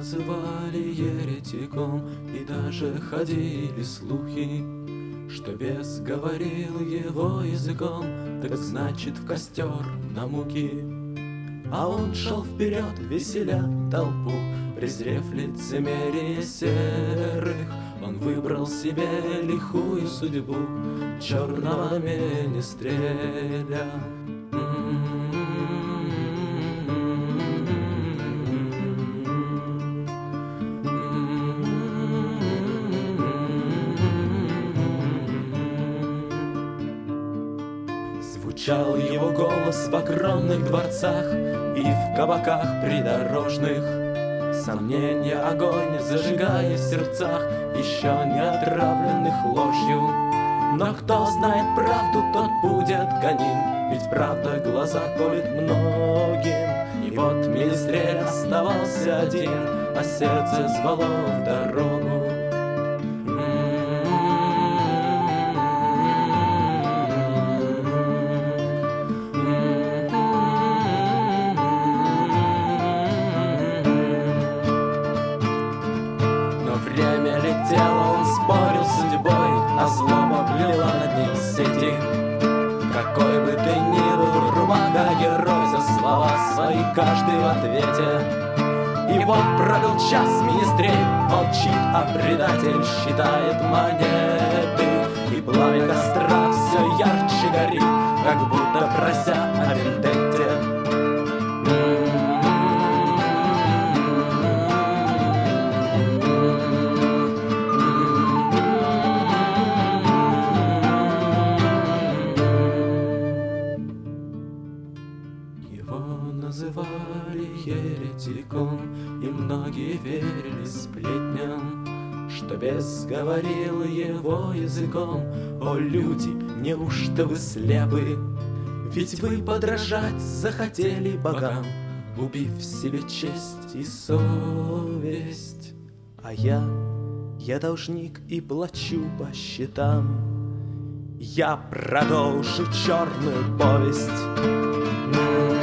называли еретиком, и даже ходили слухи, что бес говорил его языком, так значит в костер на муки. А он шел вперед, веселя толпу, презрев лицемерие серых. Он выбрал себе лихую судьбу, черного министреля. Звучал его голос в огромных дворцах и в кабаках придорожных. Сомнения огонь зажигая в сердцах, еще не отравленных ложью. Но кто знает правду, тот будет гоним, ведь правда глаза колет многим. И вот министрель оставался один, а сердце звало в дорогу. Время летело, он спорил с судьбой, а злоба плела над ним сети. Какой бы ты ни был, рубака, герой, за слова свои каждый в ответе. И вот пробил час, министрель молчит, а предатель считает монеты. И пламя костра все ярче горит, как будто прося о вендетте. Называли еретиком, и многие верили сплетням, что бес говорил его языком. О, люди, неужто вы слепы? Ведь вы подражать захотели богам, убив себе честь и совесть. А я должник и плачу по счетам. Я продолжу черную повесть.